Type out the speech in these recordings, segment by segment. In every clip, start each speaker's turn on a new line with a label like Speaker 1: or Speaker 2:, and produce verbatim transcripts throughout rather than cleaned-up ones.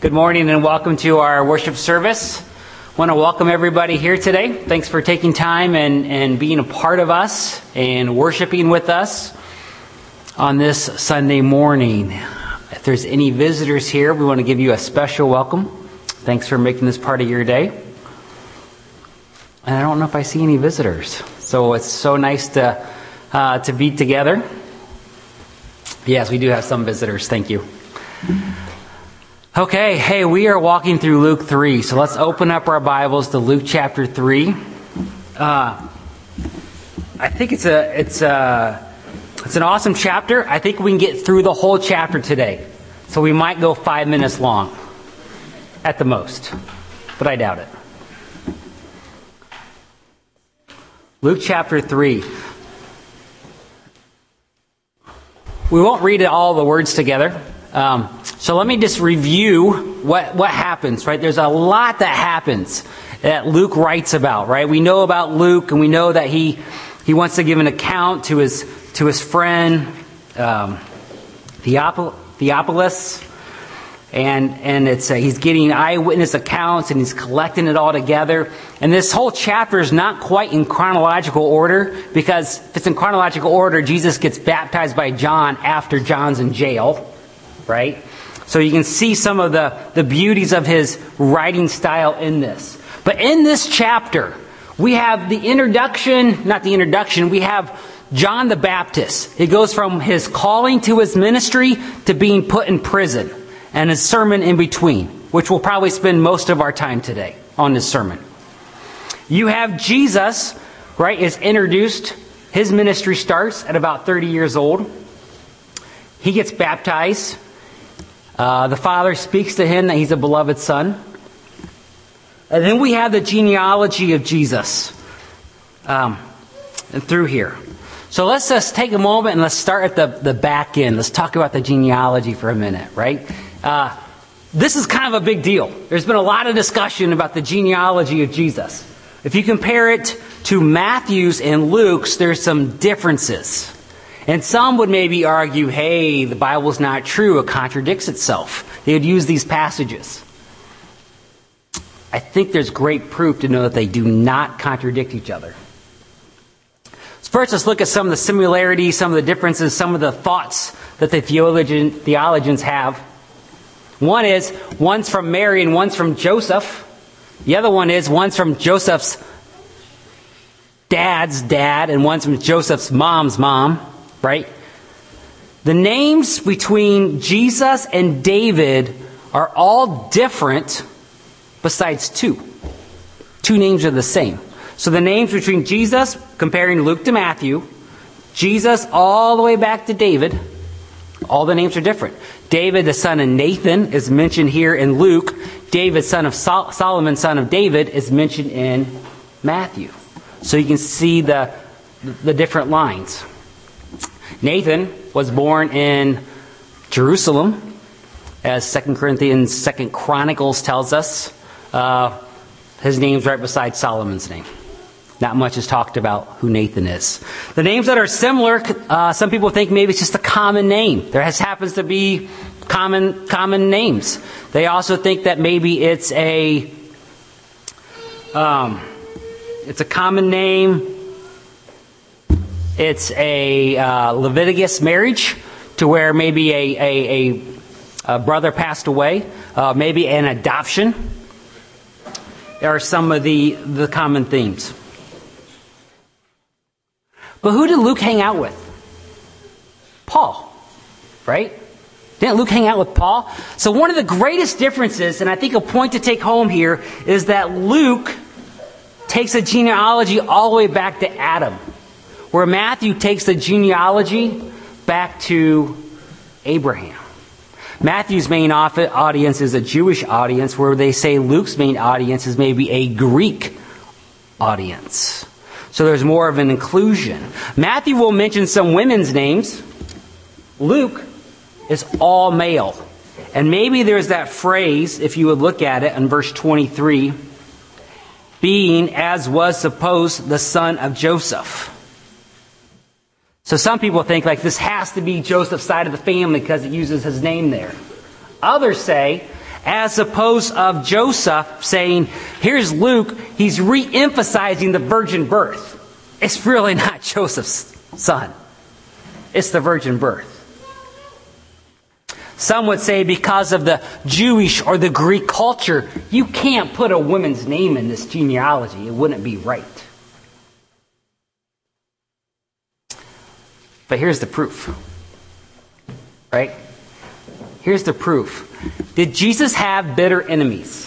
Speaker 1: Good morning and welcome to our worship service. I want to welcome everybody here today. Thanks for taking time and, and being a part of us and worshiping with us on this Sunday morning. If there's any visitors here, we want to give you a special welcome. Thanks for making this part of your day. And I don't know if I see any visitors, so it's so nice to uh, to be together. Yes, we do have some visitors. Thank you. Okay, hey, we are walking through Luke three, so let's open up our Bibles to Luke chapter three. Uh, I think it's a it's a it's an awesome chapter. I think we can get through the whole chapter today, so we might go five minutes long, at the most, but I doubt it. Luke chapter three. We won't read all the words together. Um, so let me just review what, what happens, right? There's a lot that happens that Luke writes about, right? We know about Luke, and we know that he he wants to give an account to his to his friend um, Theopil- Theophilus, and and it's uh, he's getting eyewitness accounts and he's collecting it all together. And this whole chapter is not quite in chronological order, because if it's in chronological order, Jesus gets baptized by John after John's in jail. Right? So you can see some of the, the beauties of his writing style in this. But in this chapter, we have the introduction, not the introduction, we have John the Baptist. It goes from his calling to his ministry to being put in prison, and his sermon in between, which we'll probably spend most of our time today on this sermon. You have Jesus, right, is introduced. His ministry starts at about thirty years old. He gets baptized. Uh, the Father speaks to him that he's a beloved Son. And then we have the genealogy of Jesus um, and through here. So let's just take a moment and let's start at the, the back end. Let's talk about the genealogy for a minute, right? Uh, this is kind of a big deal. There's been a lot of discussion about the genealogy of Jesus. If you compare it to Matthew's and Luke's, there's some differences. And some would maybe argue, hey, the Bible's not true, it contradicts itself. They would use these passages. I think there's great proof to know that they do not contradict each other. So first, let's look at some of the similarities, some of the differences, some of the thoughts that the theologian, theologians have. One is, one's from Mary and one's from Joseph. The other one is, one's from Joseph's dad's dad and one's from Joseph's mom's mom. Right? The names between Jesus and David are all different besides two. Two names are the same. So the names between Jesus, comparing Luke to Matthew, Jesus all the way back to David, all the names are different. David, the son of Nathan, is mentioned here in Luke. David, son of Sol- Solomon, son of David, is mentioned in Matthew. So you can see the, the different lines. Nathan was born in Jerusalem, as Second Corinthians, Second Chronicles tells us. Uh, his name's right beside Solomon's name. Not much is talked about who Nathan is. The names that are similar, uh, some people think maybe it's just a common name. There has happens to be common common names. They also think that maybe it's a um, it's a common name. It's a uh, Leviticus marriage, to where maybe a, a, a, a brother passed away, uh, maybe an adoption. There are some of the, the common themes. But who did Luke hang out with? Paul, right? Didn't Luke hang out with Paul? So one of the greatest differences, and I think a point to take home here, is that Luke takes a genealogy all the way back to Adam, where Matthew takes the genealogy back to Abraham. Matthew's main audience is a Jewish audience, where they say Luke's main audience is maybe a Greek audience. So there's more of an inclusion. Matthew will mention some women's names. Luke is all male. And maybe there's that phrase, if you would look at it in verse twenty-three, being, as was supposed, the son of Joseph. So some people think like this has to be Joseph's side of the family because it uses his name there. Others say, as opposed of Joseph saying, here's Luke, he's re-emphasizing the virgin birth. It's really not Joseph's son. It's the virgin birth. Some would say because of the Jewish or the Greek culture, you can't put a woman's name in this genealogy. It wouldn't be right. But here's the proof. Right? Here's the proof. Did Jesus have bitter enemies?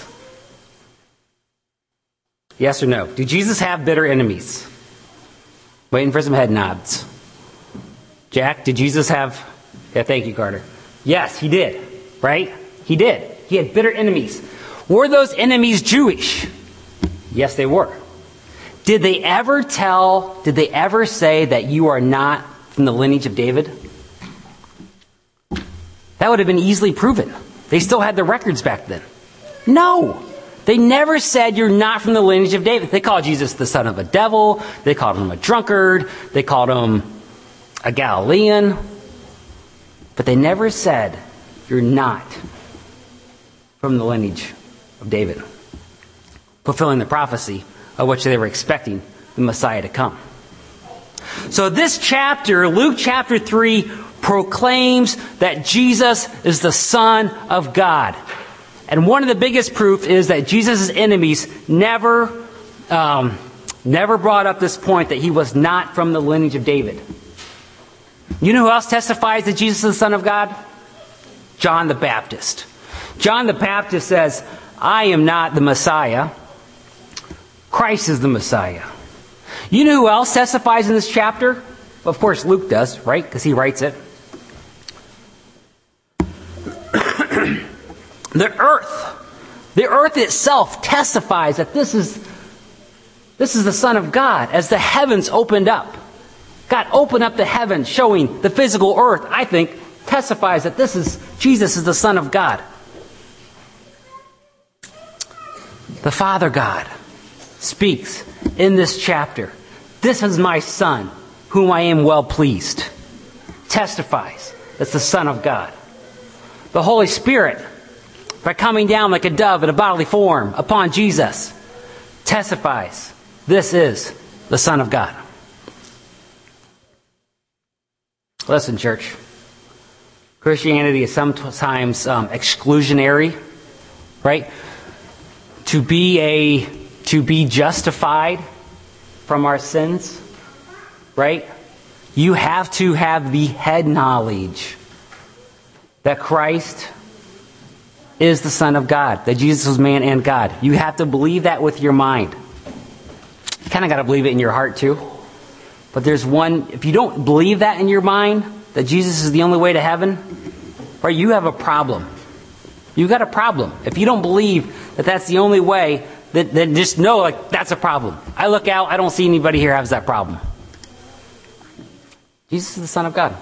Speaker 1: Yes or no? Did Jesus have bitter enemies? Waiting for some head nods. Jack, did Jesus have... Yeah, thank you, Carter. Yes, he did. Right? He did. He had bitter enemies. Were those enemies Jewish? Yes, they were. Did they ever tell, did they ever say that you are not from the lineage of David? That would have been easily proven. They still had the records back then. No. They never said you're not from the lineage of David. They called Jesus the son of a devil. They called him a drunkard. They called him a Galilean. But they never said you're not from the lineage of David. Fulfilling the prophecy of which they were expecting the Messiah to come. So this chapter, Luke chapter three, proclaims that Jesus is the Son of God. And one of the biggest proof is that Jesus' enemies never, um, never brought up this point that he was not from the lineage of David. You know who else testifies that Jesus is the Son of God? John the Baptist. John the Baptist says, I am not the Messiah. Christ is the Messiah. You know who else testifies in this chapter? Of course, Luke does, right? Because he writes it. The earth, the earth itself testifies that this is, this is the Son of God. As the heavens opened up, God opened up the heavens, showing the physical earth, I think, testifies that this is, Jesus is the Son of God. The Father God speaks in this chapter. This is my Son, whom I am well pleased. Testifies that's the Son of God. The Holy Spirit, by coming down like a dove in a bodily form upon Jesus, testifies this is the Son of God. Listen, church. Christianity is sometimes um, exclusionary, right? To be a to be justified from our sins, right? You have to have the head knowledge that Christ is the Son of God, that Jesus was man and God. You have to believe that with your mind. You kind of got to believe it in your heart too. But there's one, if you don't believe that in your mind, that Jesus is the only way to heaven, right, you have a problem. You got a problem. If you don't believe that that's the only way, then, then just know, like, that's a problem. I look out, I don't see anybody here who has that problem. Jesus is the Son of God.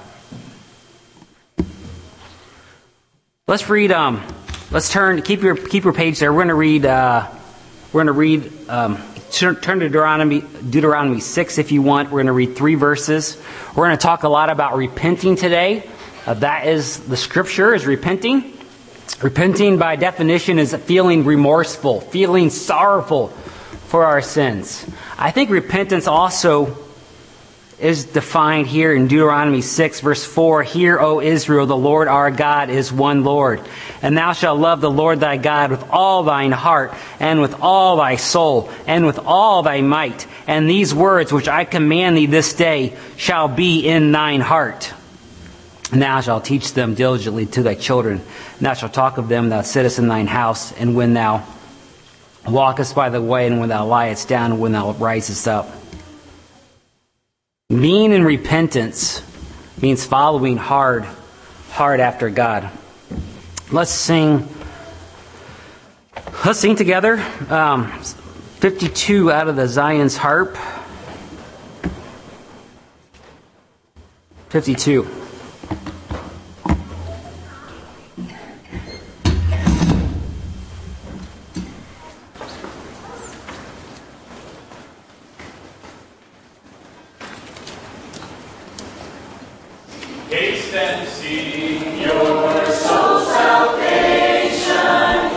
Speaker 1: Let's read. Um, let's turn. Keep your keep your page there. We're going to read. Uh, we're going to read. Um, turn, turn to Deuteronomy Deuteronomy six if you want. We're going to read three verses. We're going to talk a lot about repenting today. Uh, that is the scripture is repenting. Repenting by definition is feeling remorseful, feeling sorrowful for our sins. I think repentance also is defined here in Deuteronomy six, verse four. Hear, O Israel, the Lord our God is one Lord. And thou shalt love the Lord thy God with all thine heart, and with all thy soul, and with all thy might. And these words which I command thee this day shall be in thine heart. And thou shalt teach them diligently to thy children. And thou shalt talk of them, thou sittest in thine house, and when thou walkest by the way, and when thou liest down, and when thou risest up. Being in repentance means following hard, hard after God. Let's sing. Let's sing together. Um, fifty-two out of the Zion's Harp. fifty-two.
Speaker 2: Taste and see your soul salvation.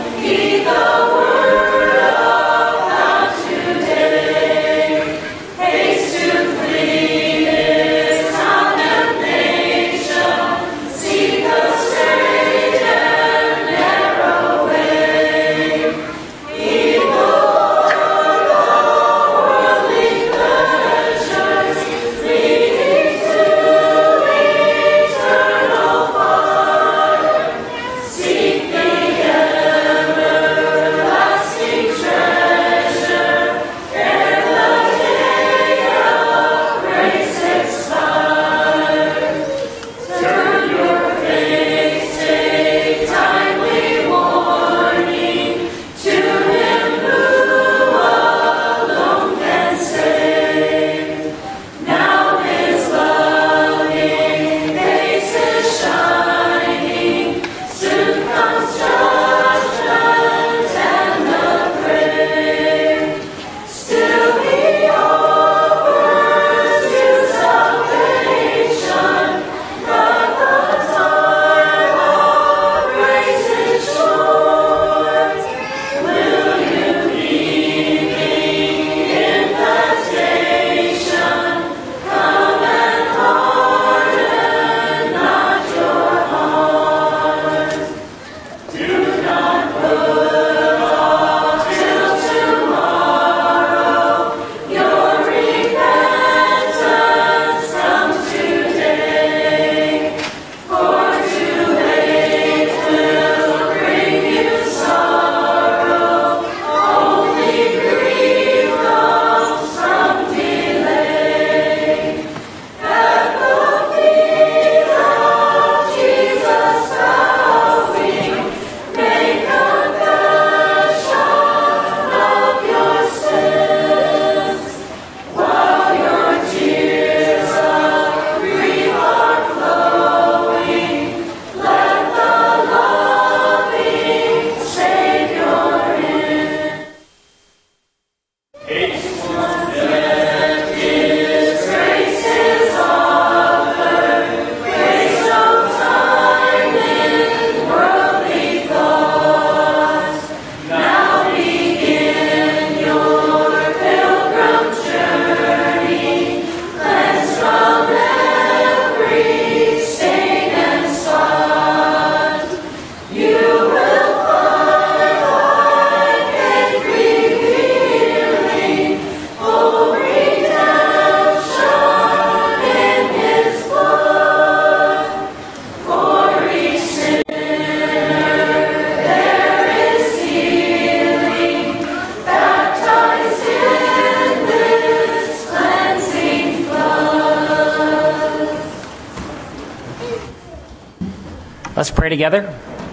Speaker 1: Let's pray together.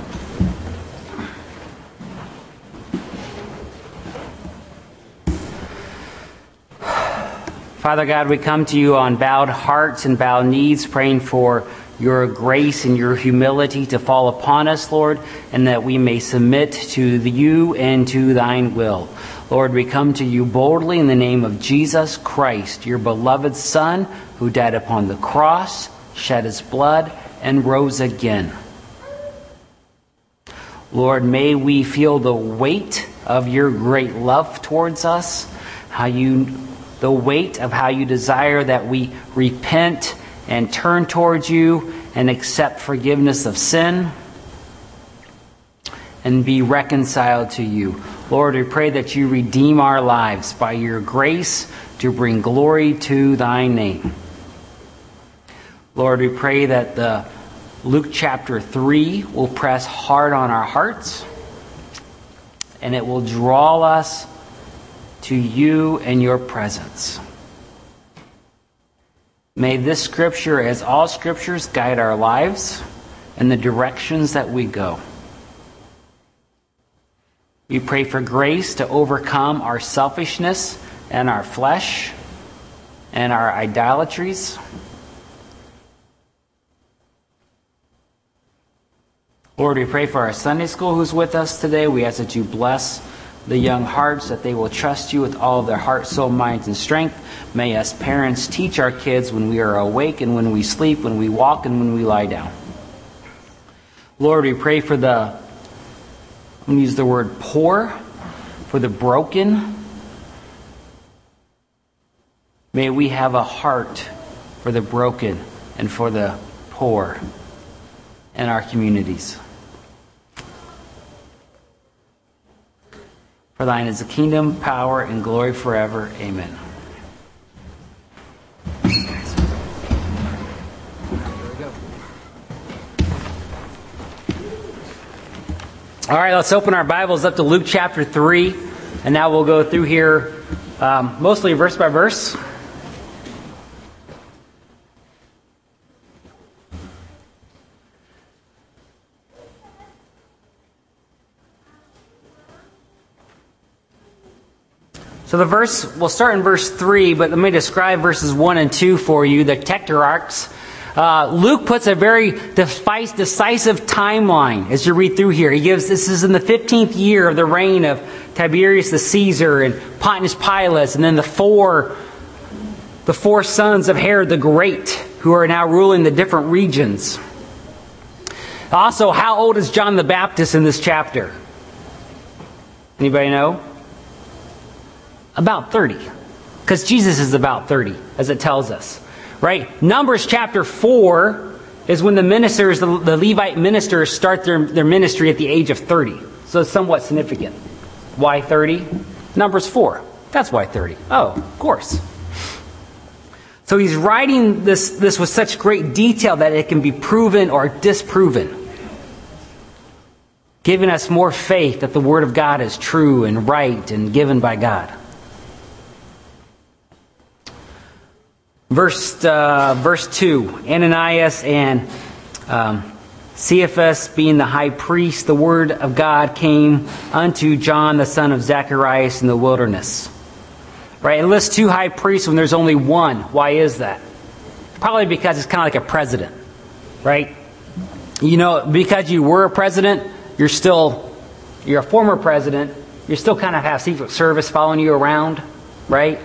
Speaker 1: Father God, we come to you on bowed hearts and bowed knees, praying for your grace and your humility to fall upon us, Lord, and that we may submit to you and to thine will. Lord, we come to you boldly in the name of Jesus Christ, your beloved Son, who died upon the cross, shed his blood, and rose again. Lord, may we feel the weight of your great love towards us, how you, the weight of how you desire that we repent and turn towards you and accept forgiveness of sin and be reconciled to you. Lord, we pray that you redeem our lives by your grace to bring glory to thy name. Lord, we pray that the Luke chapter three will press hard on our hearts, and it will draw us to you and your presence. May this scripture, as all scriptures, guide our lives and the directions that we go. We pray for grace to overcome our selfishness and our flesh and our idolatries. Lord, we pray for our Sunday school who's with us today. We ask that you bless the young hearts, that they will trust you with all of their heart, soul, minds, and strength. May us parents teach our kids when we are awake and when we sleep, when we walk and when we lie down. Lord, we pray for the, I'm going to use the word poor, for the broken. May we have a heart for the broken and for the poor in our communities. For thine is the kingdom, power, and glory forever. Amen. All right, let's open our Bibles up to Luke chapter three. And now we'll go through here um, mostly verse by verse. So the verse, we'll start in verse three, but let me describe verses one and two for you, the tetrarchs. Uh, Luke puts a very decisive timeline as you read through here. He gives, this is in the fifteenth year of the reign of Tiberius the Caesar and Pontius Pilate, and then the four, the four sons of Herod the Great, who are now ruling the different regions. Also, how old is John the Baptist in this chapter? Anybody know? About thirty. Because Jesus is about thirty, as it tells us. Right? Numbers chapter four is when the ministers, the, the Levite ministers, start their, their ministry at the age of thirty. So it's somewhat significant. Why thirty? Numbers four. That's why thirty. Oh, of course. So he's writing this, this with such great detail that it can be proven or disproven, giving us more faith that the Word of God is true and right and given by God. Verse uh, verse two, Ananias and um, Caiaphas being the high priest, the word of God came unto John the son of Zacharias in the wilderness. Right? It lists two high priests when there's only one. Why is that? Probably because it's kind of like a president. Right? You know, because you were a president, you're still, you're a former president, you still kind of have Secret Service following you around. Right?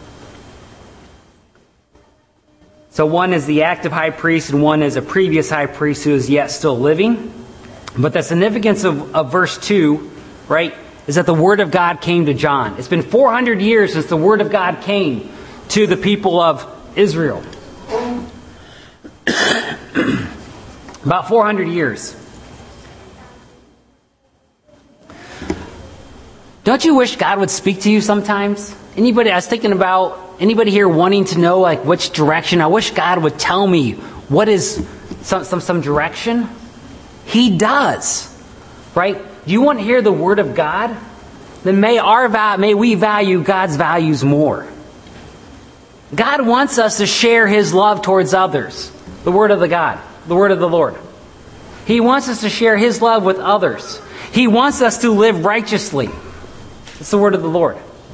Speaker 1: So one is the active high priest and one is a previous high priest who is yet still living. But the significance of, of verse two, right, is that the Word of God came to John. It's been four hundred years since the Word of God came to the people of Israel. About four hundred years. Don't you wish God would speak to you sometimes? Anybody, I was thinking about anybody here wanting to know like which direction? I wish God would tell me what is some some, some direction. He does. Right? Do you want to hear the Word of God? Then may our may we value God's values more. God wants us to share His love towards others. The Word of the God. The Word of the Lord. He wants us to share His love with others. He wants us to live righteously. It's the word of the Lord.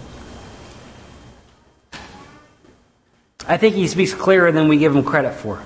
Speaker 1: I think He speaks clearer than we give Him credit for.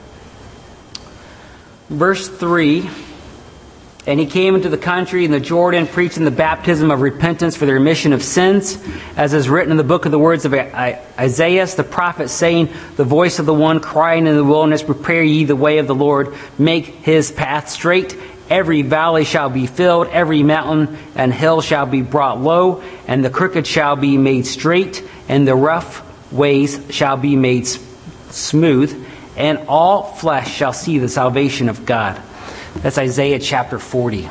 Speaker 1: Verse three, and He came into the country in the Jordan, preaching the baptism of repentance for the remission of sins, as is written in the book of the words of Isaiah the prophet, saying, the voice of the one crying in the wilderness, prepare ye the way of the Lord, make His path straight. Every valley shall be filled, every mountain and hill shall be brought low, and the crooked shall be made straight, and the rough ways shall be made smooth, and all flesh shall see the salvation of God. That's Isaiah chapter forty.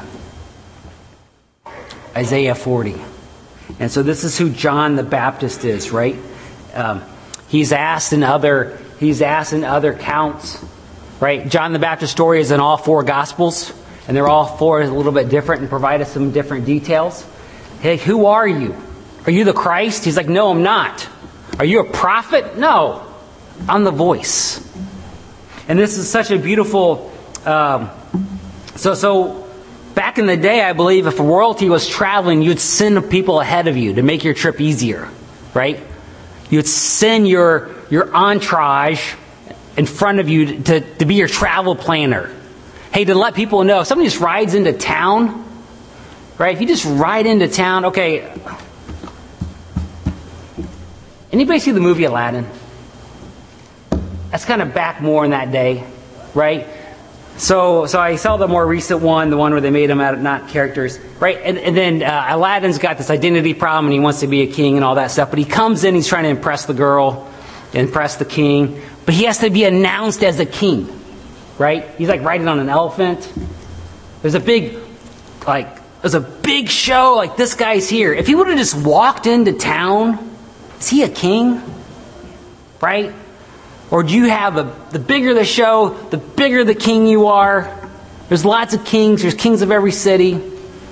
Speaker 1: Isaiah forty. And so this is who John the Baptist is, right? Um, he's asked in other he's asked in other counts, right? John the Baptist story is in all four Gospels, and they're all four a little bit different and provide us some different details. Hey, who are you? Are you the Christ? He's like, no, I'm not. Are you a prophet? No, I'm the voice. And this is such a beautiful. Um, so, so back in the day, I believe if royalty was traveling, you'd send people ahead of you to make your trip easier, right? You'd send your your entourage in front of you to, to be your travel planner. Hey, to let people know if somebody just rides into town, right? If you just ride into town, okay. Anybody see the movie Aladdin? That's kind of back more in that day, right? So so I saw the more recent one, the one where they made them out of not characters, right? And, and then uh, Aladdin's got this identity problem and he wants to be a king and all that stuff. But he comes in, he's trying to impress the girl, impress the king. But he has to be announced as a king, right? He's like riding on an elephant. There's a big, like, there's a big show, like this guy's here. If he would have just walked into town, is he a king? Right? Or do you have a, the bigger the show, the bigger the king you are? There's lots of kings. There's kings of every city.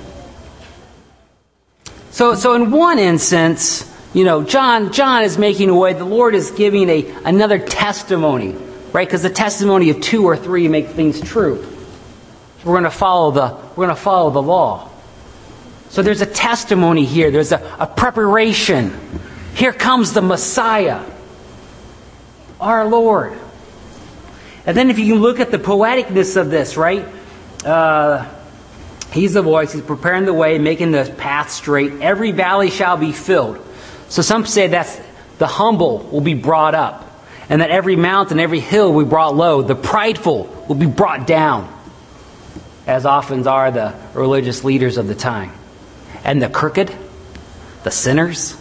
Speaker 1: So, so in one instance, you know, John, John is making a way. The Lord is giving a another testimony, right? Because the testimony of two or three make things true. We're going to follow the we're going to follow the law. So there's a testimony here. There's a, a preparation. Here comes the Messiah, our Lord. And then if you can look at the poeticness of this, right? Uh, he's the voice. He's preparing the way, making the path straight. Every valley shall be filled. So some say that's the humble will be brought up. And that every mountain, every hill will be brought low. The prideful will be brought down. As often are the religious leaders of the time. And the crooked, the sinners,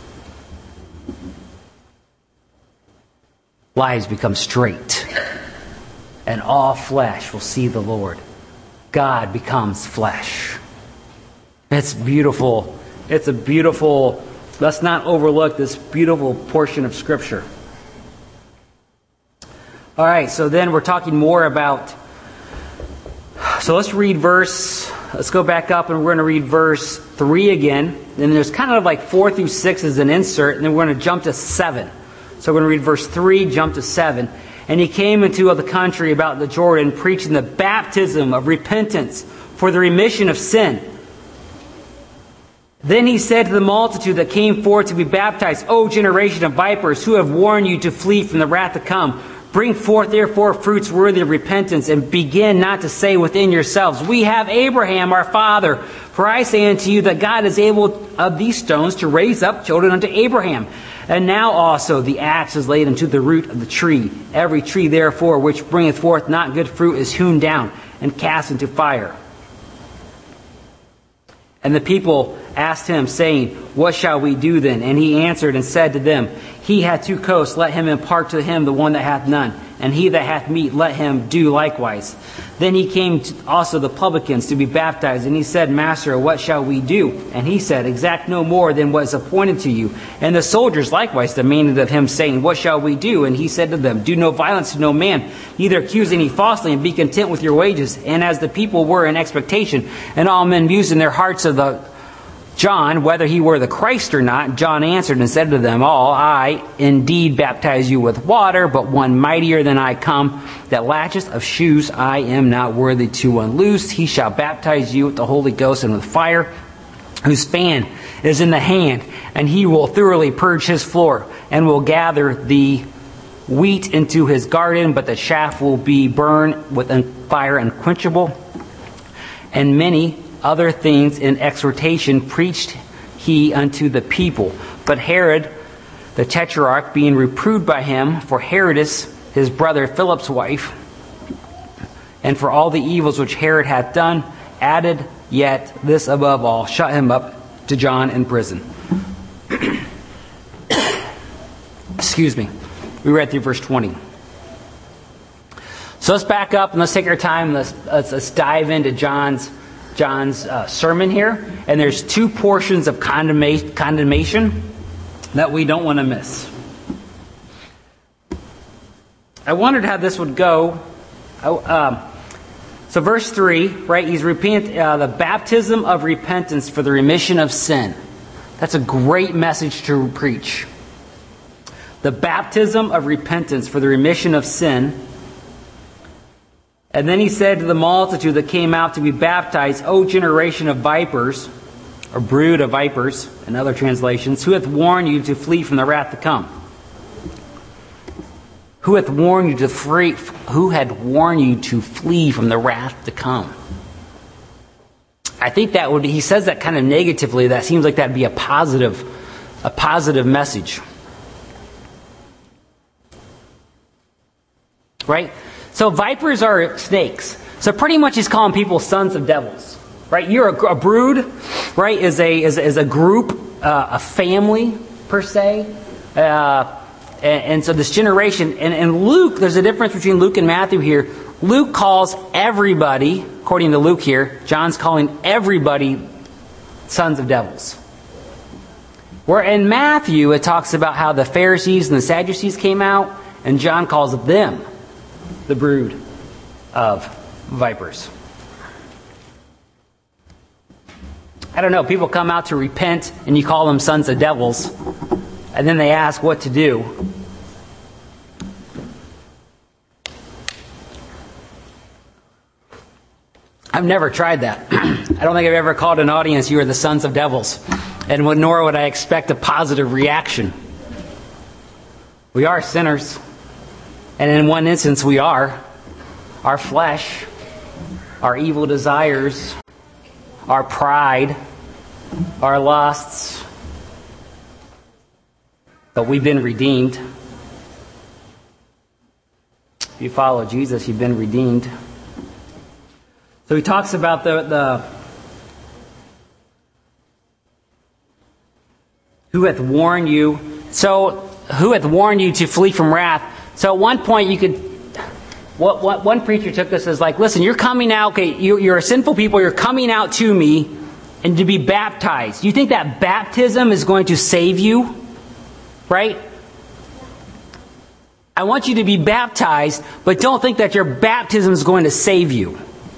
Speaker 1: lives become straight. And all flesh will see the Lord. God becomes flesh. It's beautiful. It's a beautiful, let's not overlook this beautiful portion of Scripture. All right, so then we're talking more about, so let's read verse, let's go back up and we're going to read verse three again. And there's kind of like four through six as an insert, and then we're going to jump to seven. So we're going to read verse three, jump to seven. And he came into the country about the Jordan, preaching the baptism of repentance for the remission of sin. Then he said to the multitude that came forth to be baptized, O generation of vipers, who have warned you to flee from the wrath to come? Bring forth therefore fruits worthy of repentance, and begin not to say within yourselves, we have Abraham our father. For I say unto you that God is able of these stones to raise up children unto Abraham. And now also the axe is laid unto the root of the tree. Every tree therefore which bringeth forth not good fruit is hewn down and cast into fire. And the people asked him, saying, what shall we do then? And he answered and said to them, he hath two coats, let him impart to him the one that hath none. And he that hath meat, let him do likewise. Then he came to also the publicans to be baptized. And he said, Master, what shall we do? And he said, exact no more than what is appointed to you. And the soldiers likewise demanded of him, saying, what shall we do? And he said to them, do no violence to no man, neither accuse any falsely, and be content with your wages. And as the people were in expectation, and all men mused in their hearts of the John whether he were the Christ or not. John answered and said to them all, I indeed baptize you with water, but one mightier than I come, that latchet of shoes I am not worthy to unloose. He shall baptize you with the Holy Ghost and with fire, whose fan is in the hand, and he will thoroughly purge his floor, and will gather the wheat into his garden, but the chaff will be burned with fire unquenchable. And many other things in exhortation preached he unto the people. But Herod the Tetrarch, being reproved by him for Herodias, his brother Philip's wife, and for all the evils which Herod hath done, added yet this above all, shut him up to John in prison. Excuse me. We read through verse twenty. So let's back up and let's take our time. Let's, let's, let's dive into John's John's uh, sermon here. And there's two portions of condemnation, condemnation that we don't want to miss. I wondered how this would go. I, um, so verse three, right? He's repent, uh, the baptism of repentance for the remission of sin. That's a great message to preach. The baptism of repentance for the remission of sin. And then he said to the multitude that came out to be baptized, O generation of vipers, or brood of vipers, in other translations, who hath warned you to flee from the wrath to come? Who hath warned you to flee, who had warned you to flee from the wrath to come? I think that would, he says that kind of negatively. That seems like that'd be a positive, a positive message. Right? So vipers are snakes. So pretty much he's calling people sons of devils. Right? You're a, a brood, right, is a is, is a group, uh, a family, per se. Uh, and, and so this generation, and, and Luke, there's a difference between Luke and Matthew here. Luke calls everybody, according to Luke here, John's calling everybody sons of devils. Where in Matthew, it talks about how the Pharisees and the Sadducees came out, and John calls them the brood of vipers. I don't know, people come out to repent and you call them sons of devils, and then they ask what to do. I've never tried that. I don't think I've ever called an audience, you are the sons of devils, and nor would I expect a positive reaction. We are sinners. And in one instance we are. Our flesh, our evil desires, our pride, our lusts. But we've been redeemed. If you follow Jesus, you've been redeemed. So he talks about the, the who hath warned you. So who hath warned you to flee from wrath? So at one point you could, what, what one preacher took this as like, listen, you're coming out, okay, you, you're a sinful people, you're coming out to me and to be baptized. You think that baptism is going to save you? Right? I want you to be baptized, but don't think that your baptism is going to save you.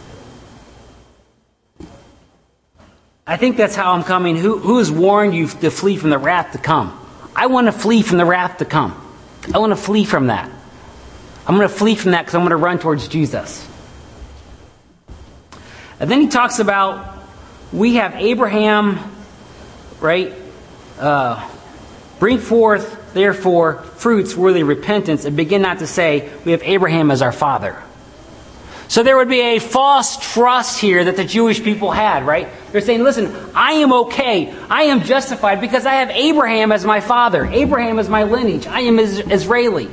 Speaker 1: I think that's how I'm coming. Who, who has warned you to flee from the wrath to come? I want to flee from the wrath to come. I want to flee from that. I'm going to flee from that because I'm going to run towards Jesus. And then he talks about, we have Abraham, right? Uh, bring forth, therefore, fruits worthy of repentance, and begin not to say, we have Abraham as our father. So there would be a false trust here that the Jewish people had, right? They're saying, listen, I am okay. I am justified because I have Abraham as my father. Abraham is my lineage. I am Israeli.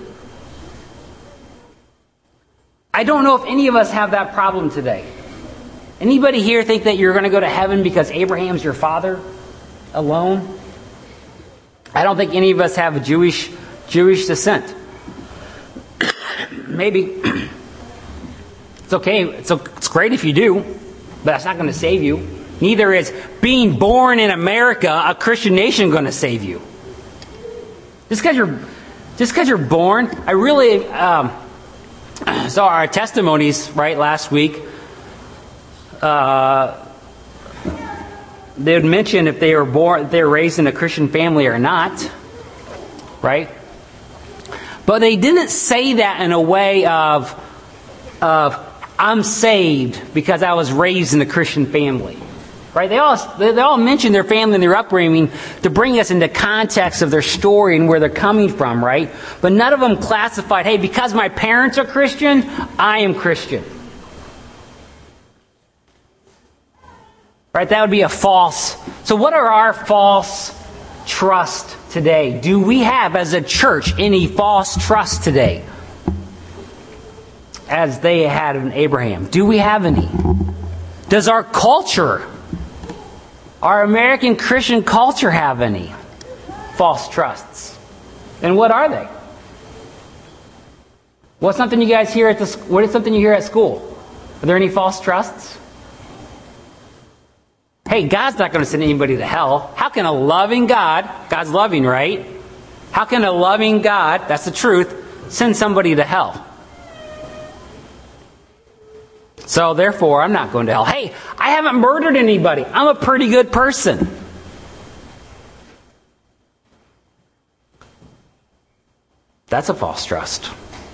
Speaker 1: I don't know if any of us have that problem today. Anybody here think that you're going to go to heaven because Abraham's your father alone? I don't think any of us have a Jewish Jewish descent. Maybe. It's okay. It's, it's great if you do, but that's not going to save you. Neither is being born in America, a Christian nation, going to save you. Just because you're, just because you're born, I really um, saw our testimonies right last week. Uh, they would mention if they were born, if they were raised in a Christian family or not, right? But they didn't say that in a way of, of I'm saved because I was raised in a Christian family. Right? They all they, they all mention their family and their upbringing to bring us into context of their story and where they're coming from, right? But none of them classified, hey, because my parents are Christian, I am Christian. Right? That would be a false. So what are our false trust today? Do we have, as a church, any false trust today? As they had in Abraham. Do we have any? Does our culture, our American Christian culture, have any false trusts? And what are they? What's something you guys hear at the? What is something you hear at school? Are there any false trusts? Hey, God's not going to send anybody to hell. How can a loving God, God's loving, right? How can a loving God, that's the truth, send somebody to hell? So therefore, I'm not going to hell. Hey, I haven't murdered anybody. I'm a pretty good person. That's a false trust.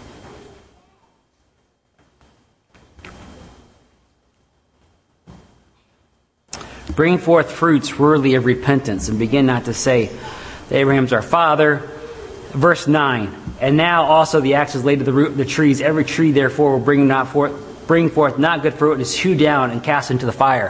Speaker 1: Bring forth fruits worthy of repentance, and begin not to say that Abraham's our father. Verse nine. And now also the axe is laid to the root of the trees. Every tree therefore will bring not forth bring forth not good fruit, and is hewed down and cast into the fire.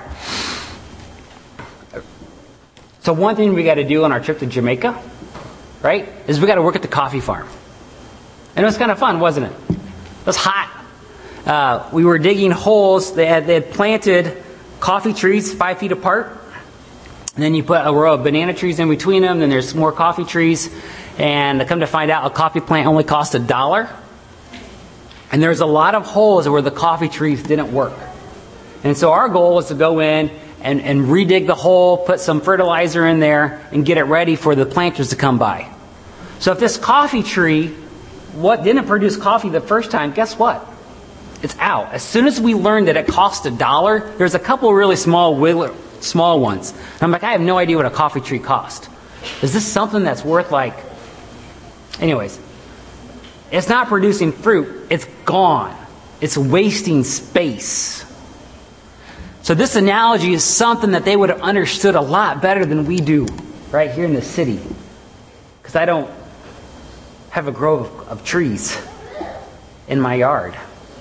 Speaker 1: So one thing we got to do on our trip to Jamaica, right, is we got to work at the coffee farm. And it was kind of fun, wasn't it? It was hot. Uh, we were digging holes. They had, they had planted coffee trees five feet apart. And then you put a row of banana trees in between them. Then there's more coffee trees. And I come to find out, a coffee plant only cost a dollar. And there's a lot of holes where the coffee trees didn't work. And so our goal was to go in and, and redig the hole, put some fertilizer in there, and get it ready for the planters to come by. So if this coffee tree what didn't produce coffee the first time, guess what? It's out. As soon as we learned that it cost a dollar, there's a couple really small wiggle, small ones. And I'm like, I have no idea what a coffee tree cost. Is this something that's worth like... Anyways, it's not producing fruit. It's gone. It's wasting space. So this analogy is something that they would have understood a lot better than we do right here in the city. Because I don't have a grove of, of trees in my yard.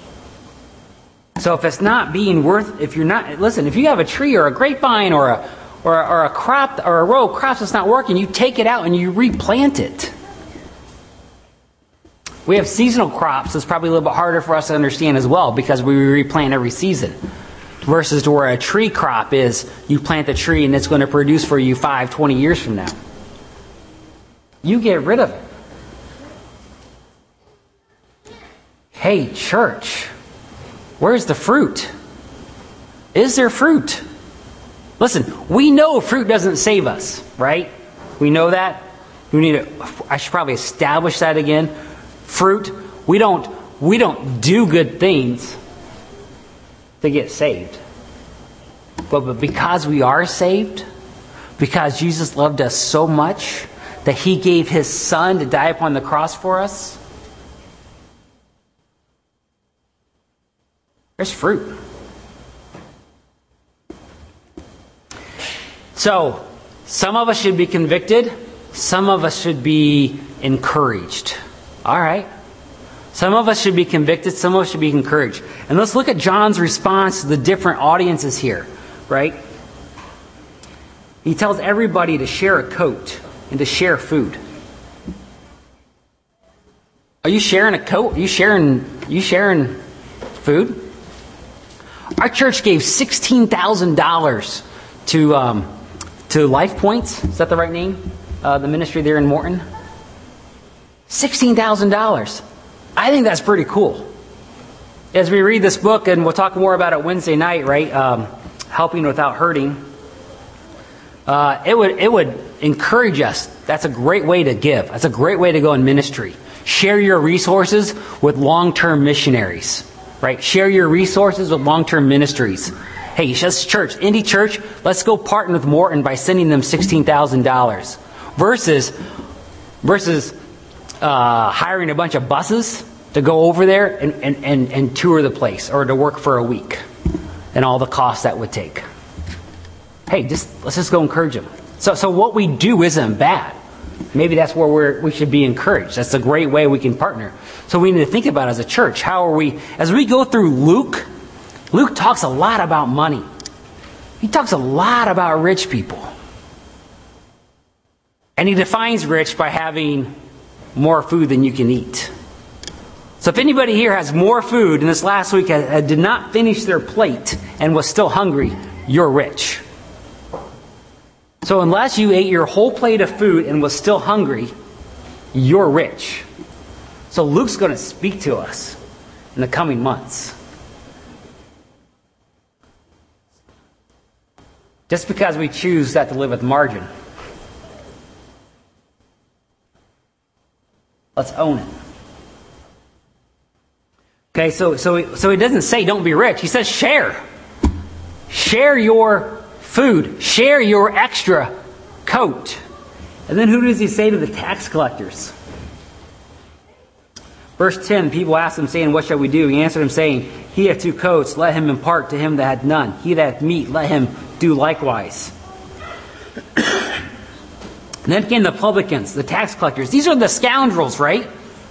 Speaker 1: So if it's not being worth, if you're not, listen, if you have a tree or a grapevine or a or, or a crop or a row of crops that's not working, you take it out and you replant it. We have seasonal crops. It's probably a little bit harder for us to understand as well because we replant every season. Versus to where a tree crop is, you plant the tree and it's going to produce for you five, twenty years from now. You get rid of it. Hey, church, where's the fruit? Is there fruit? Listen, we know fruit doesn't save us, right? We know that. We need to, I should probably establish that again. Fruit, we don't we don't do good things to get saved. But, but because we are saved, because Jesus loved us so much that He gave His Son to die upon the cross for us, there's fruit. So, some of us should be convicted. Some of us should be encouraged. All right. Some of us should be convicted. Some of us should be encouraged. And let's look at John's response to the different audiences here, right? He tells everybody to share a coat and to share food. Are you sharing a coat? Are you sharing, are you sharing food? Our church gave sixteen thousand dollars to um, to Life Points. Is that the right name? Uh, the ministry there in Morton. sixteen thousand dollars. I think that's pretty cool. As we read this book, and we'll talk more about it Wednesday night, right? Um, helping without hurting. Uh, it would it would encourage us. That's a great way to give. That's a great way to go in ministry. Share your resources with long-term missionaries. Right? Share your resources with long-term ministries. Hey, just church, indie church, let's go partner with Morton by sending them sixteen thousand dollars. Versus, versus uh, hiring a bunch of buses to go over there and, and, and, and tour the place or to work for a week and all the costs that would take. Hey, just let's just go encourage them. So, so what we do isn't bad. Maybe that's where we're, we should be encouraged. That's a great way we can partner. So we need to think about it as a church. How are we, as we go through Luke, Luke talks a lot about money. He talks a lot about rich people. And he defines rich by having more food than you can eat. So if anybody here has more food and this last week uh, did not finish their plate and was still hungry, you're rich. So unless you ate your whole plate of food and was still hungry, you're rich. So Luke's going to speak to us in the coming months. Just because we choose not to live with margin. Let's own it. Okay, so so so he doesn't say don't be rich. He says share. Share your food. Share your extra coat. And then who does he say to the tax collectors? Verse ten, people asked him, saying, what shall we do? He answered them, saying, he hath two coats, let him impart to him that hath none. He that hath meat, let him do likewise. And then came the publicans, the tax collectors. These are the scoundrels, right?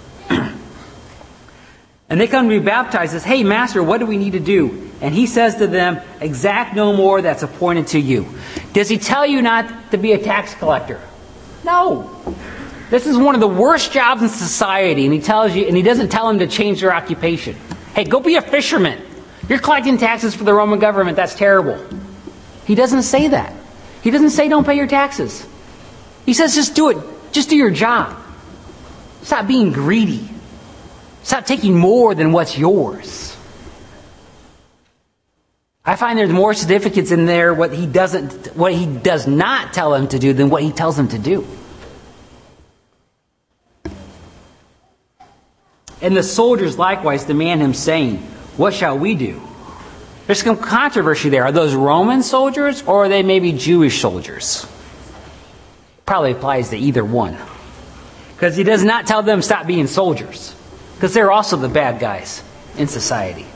Speaker 1: And they come to be baptized. Says, hey, master, what do we need to do? And he says to them, exact no more that's appointed to you. Does he tell you not to be a tax collector? No. This is one of the worst jobs in society. And he tells you, and he doesn't tell them to change their occupation. Hey, go be a fisherman. You're collecting taxes for the Roman government. That's terrible. He doesn't say that. He doesn't say don't pay your taxes. He says just do it. Just do your job. Stop being greedy. Stop taking more than what's yours. I find there's more significance in there what he doesn't, what he does not tell them to do than what he tells them to do. And the soldiers likewise demand him, saying, what shall we do? There's some controversy there. Are those Roman soldiers or are they maybe Jewish soldiers? Probably applies to either one. Because he does not tell them stop being soldiers. Because they're also the bad guys in society.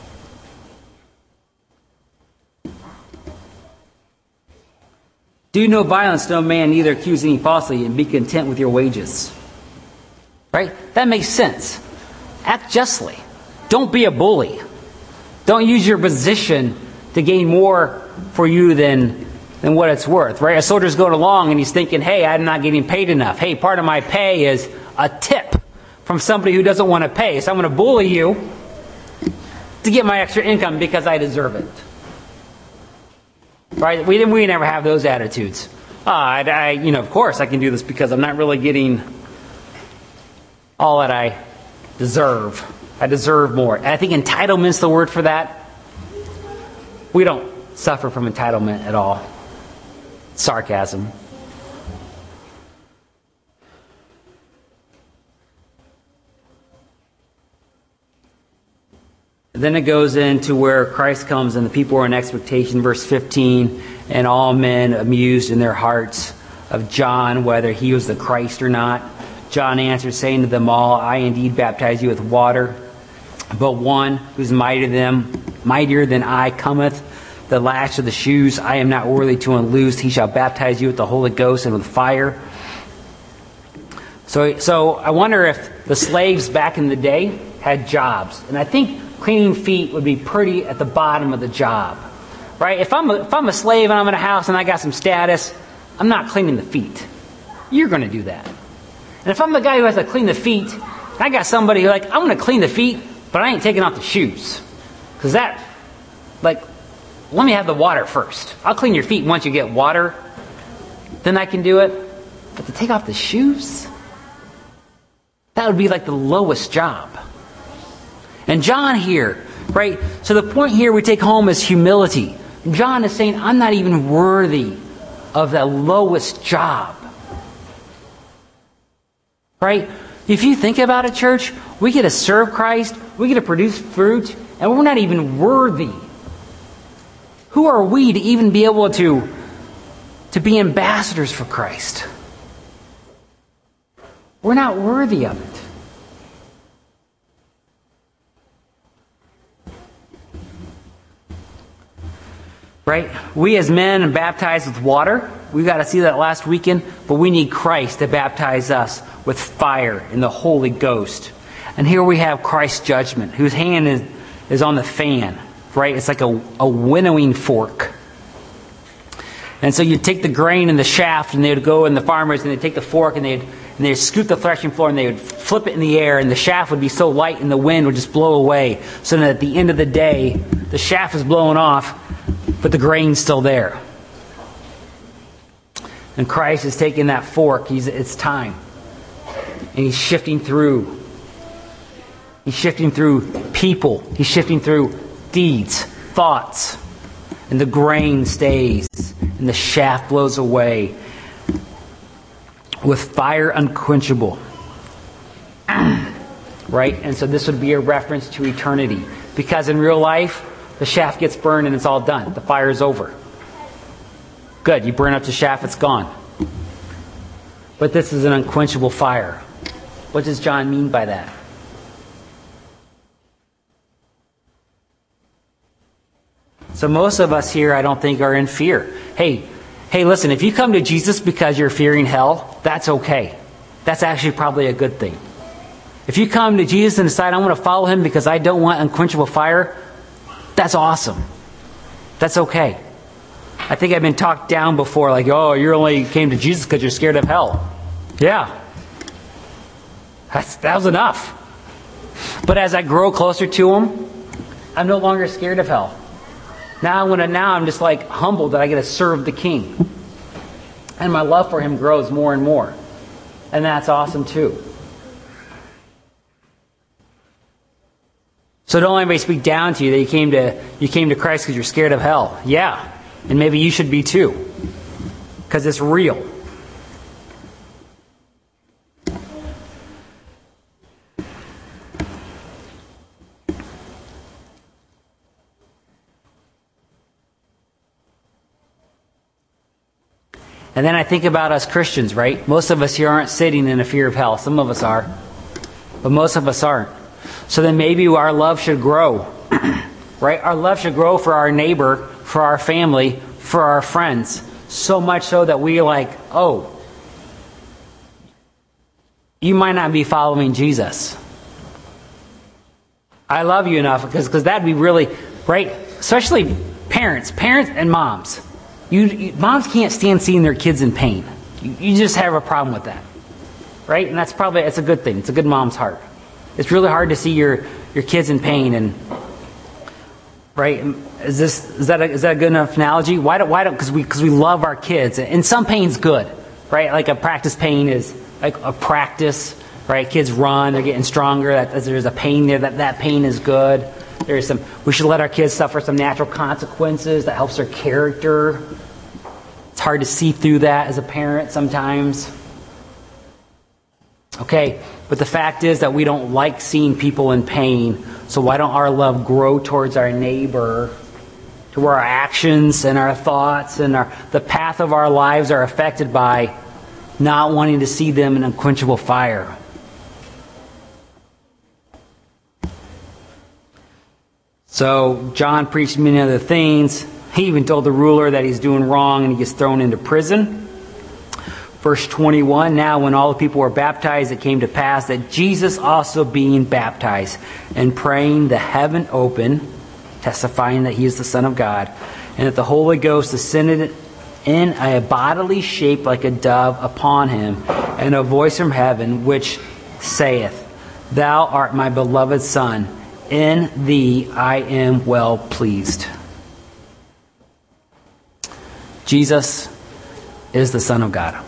Speaker 1: Do no violence to no man, neither accuse any falsely, and be content with your wages. Right? That makes sense. Act justly. Don't be a bully. Don't use your position to gain more for you than, than what it's worth. Right? A soldier's going along and he's thinking, hey, I'm not getting paid enough. Hey, part of my pay is a tip from somebody who doesn't want to pay. So I'm going to bully you to get my extra income because I deserve it. Right? We we never have those attitudes. Uh, I, I, you know, of course I can do this because I'm not really getting all that I deserve. I deserve more. And I think entitlement's the word for that. We don't suffer from entitlement at all. Sarcasm. Then it goes into where Christ comes and the people are in expectation, verse fifteen, and all men amused in their hearts of John, whether he was the Christ or not. John answered, saying to them all, I indeed baptize you with water, but one who's mightier than, mightier than I cometh, the lash of the shoes I am not worthy to unloose. He shall baptize you with the Holy Ghost and with fire. So, so I wonder if the slaves back in the day had jobs. And I think cleaning feet would be pretty at the bottom of the job. Right? If I'm a, if I'm a slave and I'm in a house and I got some status, I'm not cleaning the feet. You're going to do that. And if I'm the guy who has to clean the feet, I got somebody who like, I'm going to clean the feet, but I ain't taking off the shoes. Because that, like, let me have the water first. I'll clean your feet once you get water. Then I can do it. But to take off the shoes? That would be like the lowest job. And John here, right? So the point here we take home is humility. John is saying, I'm not even worthy of the lowest job. Right? If you think about it, church, we get to serve Christ, we get to produce fruit, and we're not even worthy Who are we to even be able to, to be ambassadors for Christ? We're not worthy of it. Right? We as men are baptized with water. We got to see that last weekend. But we need Christ to baptize us with fire and the Holy Ghost. And here we have Christ's judgment, whose hand is, is on the fan. Right? It's like a, a winnowing fork. And so you'd take the grain and the shaft, and they would go in the farmers, and they'd take the fork, and they'd, and they'd scoop the threshing floor, and they would flip it in the air, and the shaft would be so light, and the wind would just blow away. So that at the end of the day, the shaft is blowing off, but the grain's still there. And Christ is taking that fork. He's, it's time. And He's shifting through. He's shifting through people. He's shifting through deeds, thoughts. And the grain stays. And the shaft blows away. With fire unquenchable. Right? And so this would be a reference to eternity. Because in real life, the shaft gets burned and it's all done. The fire is over. Good. You burn up the shaft, it's gone. But this is an unquenchable fire. What does John mean by that? So most of us here, I don't think, are in fear. Hey, hey, listen, if you come to Jesus because you're fearing hell, that's okay. That's actually probably a good thing. If you come to Jesus and decide, I'm going to follow Him because I don't want unquenchable fire, that's awesome. That's okay. I think I've been talked down before, like, oh, you only came to Jesus because you're scared of hell. Yeah. That's, that was enough. But as I grow closer to Him, I'm no longer scared of hell. Now, when I, now I'm just like humbled that I get to serve the King. And my love for Him grows more and more. And that's awesome too. So don't let anybody speak down to you that you came to you came to Christ because you're scared of hell. Yeah. And maybe you should be too. Because it's real. And then I think about us Christians, right? Most of us here aren't sitting in a fear of hell. Some of us are. But most of us aren't. So then maybe our love should grow. Right? Our love should grow for our neighbor, for our family, for our friends. So much so that we like, oh, you might not be following Jesus. I love you enough because because that'd be really, right? Especially parents, parents and moms. You, you moms can't stand seeing their kids in pain. You, you just have a problem with that, right? And that's probably it's a good thing. It's a good mom's heart. It's really hard to see your, your kids in pain, and right? Is this is that a, is that a good enough analogy? Why don't why don't because we because we love our kids, and some pain's good, right? Like a practice pain is like a practice, right? Kids run, they're getting stronger. That, there's a pain there. That that pain is good. There's some. We should let our kids suffer some natural consequences that helps their character. It's hard to see through that as a parent sometimes. Okay, but the fact is that we don't like seeing people in pain. So why don't our love grow towards our neighbor, to where our actions and our thoughts and our the path of our lives are affected by not wanting to see them in unquenchable fire. So John preached many other things. He even told the ruler that he's doing wrong and he gets thrown into prison. Verse twenty-one, now when all the people were baptized, it came to pass that Jesus also being baptized and praying, the heaven opened, testifying that he is the Son of God, and that the Holy Ghost descended in a bodily shape like a dove upon him, and a voice from heaven which saith, Thou art my beloved Son, in thee I am well pleased. Jesus is the Son of God.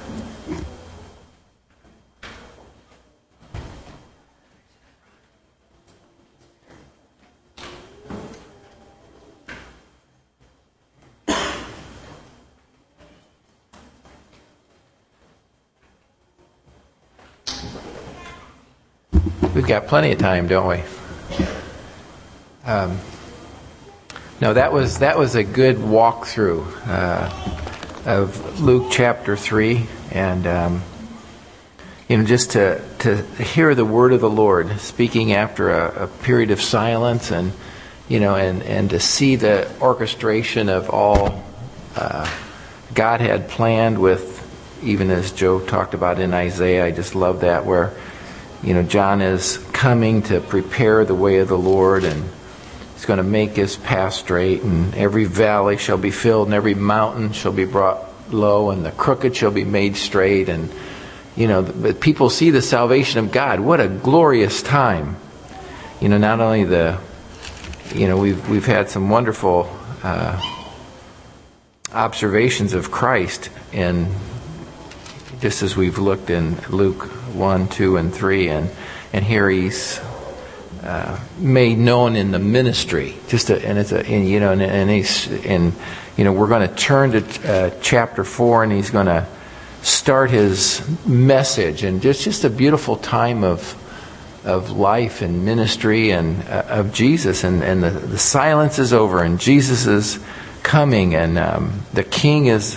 Speaker 2: We've got plenty of time, don't we? Um, No, that was that was a good walkthrough uh, of Luke chapter three, and um, you know, just to to hear the word of the Lord speaking after a, a period of silence, and you know, and and to see the orchestration of all uh, God had planned with, even as Joe talked about in Isaiah. I just love that, where you know John is coming to prepare the way of the Lord, and He's going to make His path straight, and every valley shall be filled, and every mountain shall be brought low, and the crooked shall be made straight. And you know, but people see the salvation of God. What a glorious time! You know, not only the, you know, we've we've had some wonderful uh, observations of Christ, in just as we've looked in Luke one, two, and three, and and here He's Uh, made known in the ministry, just a, and it's a, and, you know, and, and he's, and you know, we're going to turn to uh, chapter four, and He's going to start His message, and just just a beautiful time of of life and ministry and uh, of Jesus, and and the, the silence is over, and Jesus is coming, and um, the King is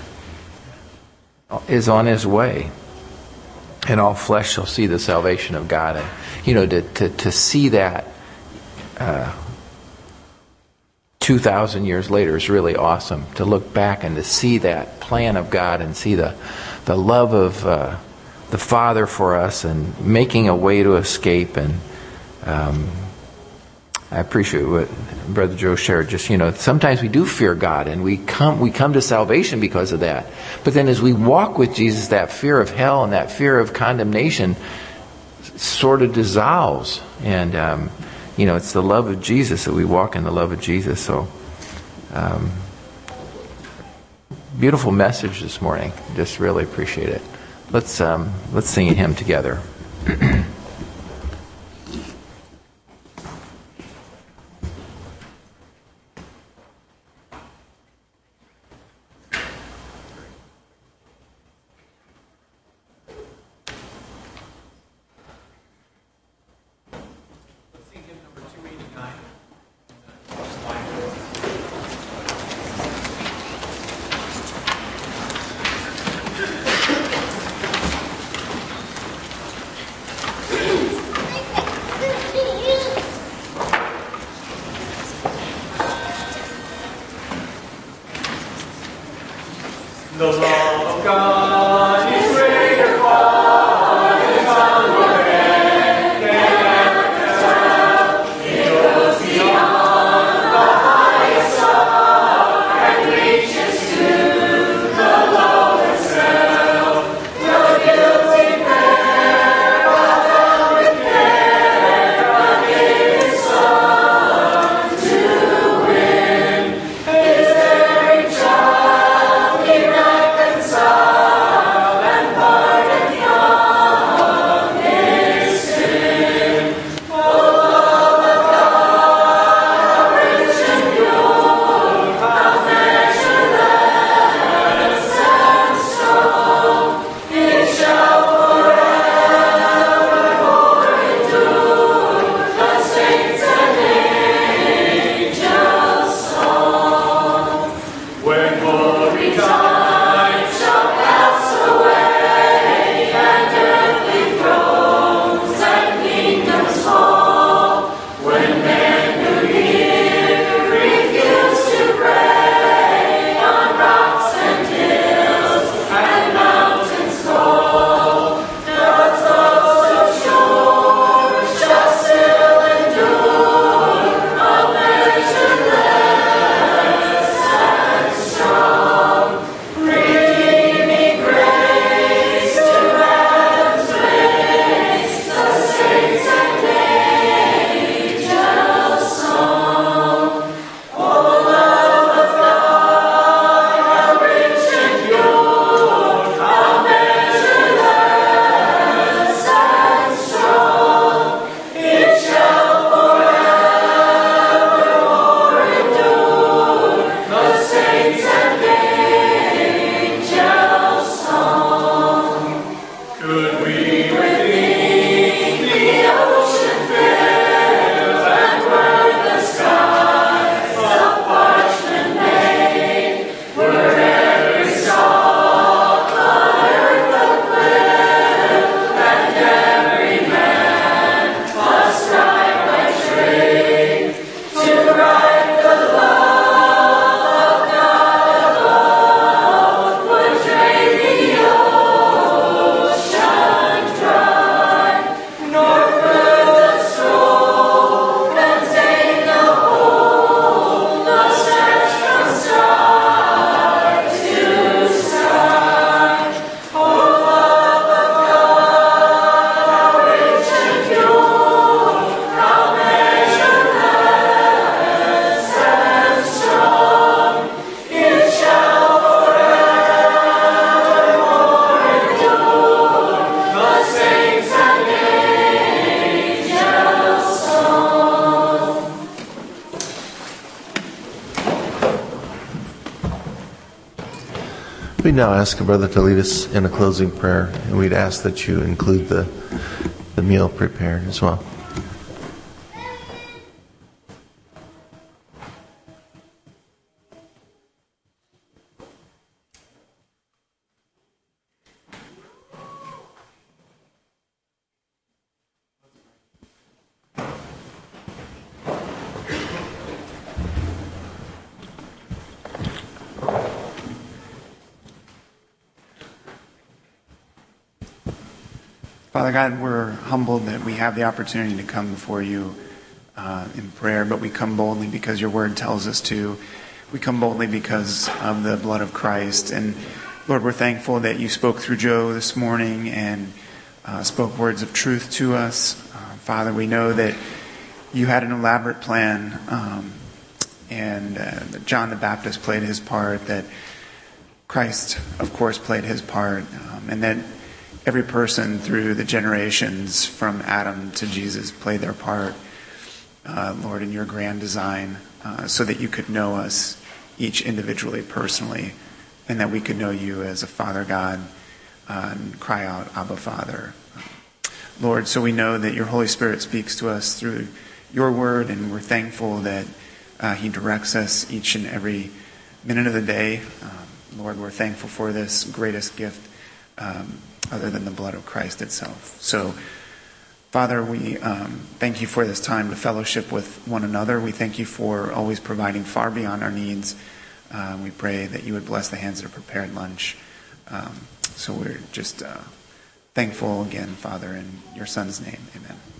Speaker 2: is on His way, and all flesh shall see the salvation of God. And, you know, to, to, to see that uh, two thousand years later is really awesome. To look back and to see that plan of God, and see the the love of uh, the Father for us, and making a way to escape. And um, I appreciate what Brother Joe shared. Just, you know, sometimes we do fear God, and we come we come to salvation because of that. But then as we walk with Jesus, that fear of hell and that fear of condemnation sort of dissolves, and um, you know, it's the love of Jesus that we walk in the love of Jesus. So, um, beautiful message this morning. Just really appreciate it. Let's um, let's sing a hymn together.
Speaker 3: The love of God is greater far than understand, can ever tell. It goes beyond the highest star and reaches to the lowest cell. The guilty pair brought down with care, God gave His Son to win His very child. He reconciled.
Speaker 4: We now ask a brother to lead us in a closing prayer, and we'd ask that you include the, the meal prepared as well.
Speaker 5: Father God, we're humbled that we have the opportunity to come before you uh, in prayer, but we come boldly because your word tells us to. We come boldly because of the blood of Christ. And Lord, we're thankful that you spoke through Joe this morning and uh, spoke words of truth to us. Uh, Father, we know that you had an elaborate plan, um, and uh, that John the Baptist played his part, that Christ, of course, played his part, um, and that every person through the generations from Adam to Jesus played their part, uh, Lord, in your grand design, uh, so that you could know us each individually, personally, and that we could know you as a Father God uh, and cry out, Abba, Father. Lord, so we know that your Holy Spirit speaks to us through your word, and we're thankful that uh, he directs us each and every minute of the day. Um, Lord, we're thankful for this greatest gift um, other than the blood of Christ itself. So, Father, we um, thank you for this time to fellowship with one another. We thank you for always providing far beyond our needs. Uh, we pray that you would bless the hands that have prepared lunch. Um, so we're just uh, thankful again, Father, in your Son's name. Amen.